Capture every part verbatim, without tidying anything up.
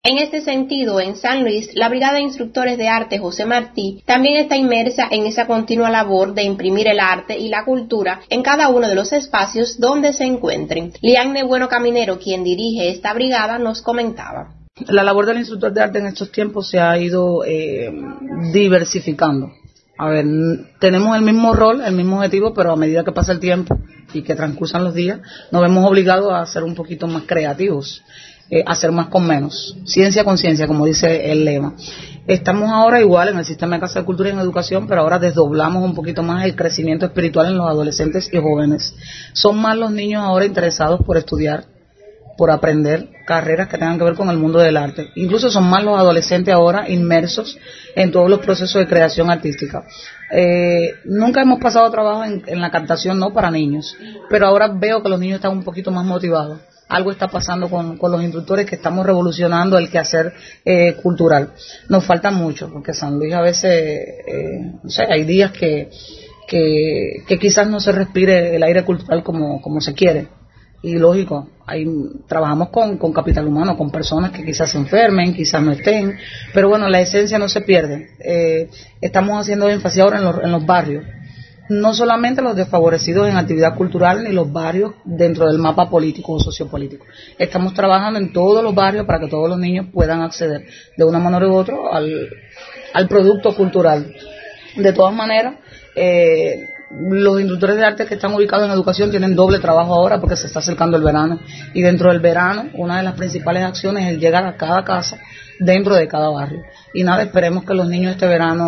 En este sentido, en San Luis, la Brigada de Instructores de Arte José Martí también está inmersa en esa continua labor de imprimir el arte y la cultura en cada uno de los espacios donde se encuentren. Lianne Bueno Caminero, quien dirige esta brigada, nos comentaba. La labor del instructor de arte en estos tiempos se ha ido eh, diversificando. A ver, tenemos el mismo rol, el mismo objetivo, pero a medida que pasa el tiempo y que transcursan los días, nos vemos obligados a ser un poquito más creativos. Eh, hacer más con menos, ciencia con ciencia, como dice el lema. Estamos ahora igual en el sistema de Casa de Cultura y en Educación, pero ahora desdoblamos un poquito más el crecimiento espiritual en los adolescentes y jóvenes. Son más los niños ahora interesados por estudiar, por aprender carreras que tengan que ver con el mundo del arte. Incluso son más los adolescentes ahora inmersos en todos los procesos de creación artística. Eh, nunca hemos pasado trabajo en, en la captación, no para niños, pero ahora veo que los niños están un poquito más motivados. Algo está pasando con, con los instructores, que estamos revolucionando el quehacer eh, cultural. Nos falta mucho, porque San Luis a veces, eh, no sé, hay días que, que, que quizás no se respire el aire cultural como, como se quiere. Y lógico, hay, trabajamos con, con capital humano, con personas que quizás se enfermen, quizás no estén, pero bueno, la esencia no se pierde. Eh, estamos haciendo énfasis ahora en los, en los barrios. No solamente los desfavorecidos en actividad cultural ni los barrios dentro del mapa político o sociopolítico. Estamos trabajando en todos los barrios para que todos los niños puedan acceder de una manera u otra al, al producto cultural. De todas maneras, eh, los instructores de arte que están ubicados en educación tienen doble trabajo ahora porque se está acercando el verano. Y dentro del verano, una de las principales acciones es llegar a cada casa dentro de cada barrio. Y nada, esperemos que los niños este verano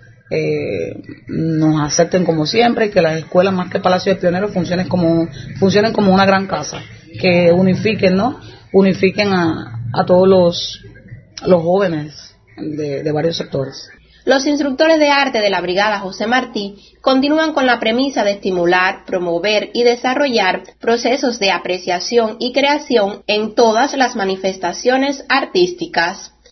Eh, nos acepten como siempre y que las escuelas más que Palacio de Pioneros funcionen como funcionen como una gran casa, que unifiquen, ¿no? Unifiquen a, a todos los los jóvenes de, de varios sectores. Los instructores de arte de la Brigada José Martí continúan con la premisa de estimular, promover y desarrollar procesos de apreciación y creación en todas las manifestaciones artísticas.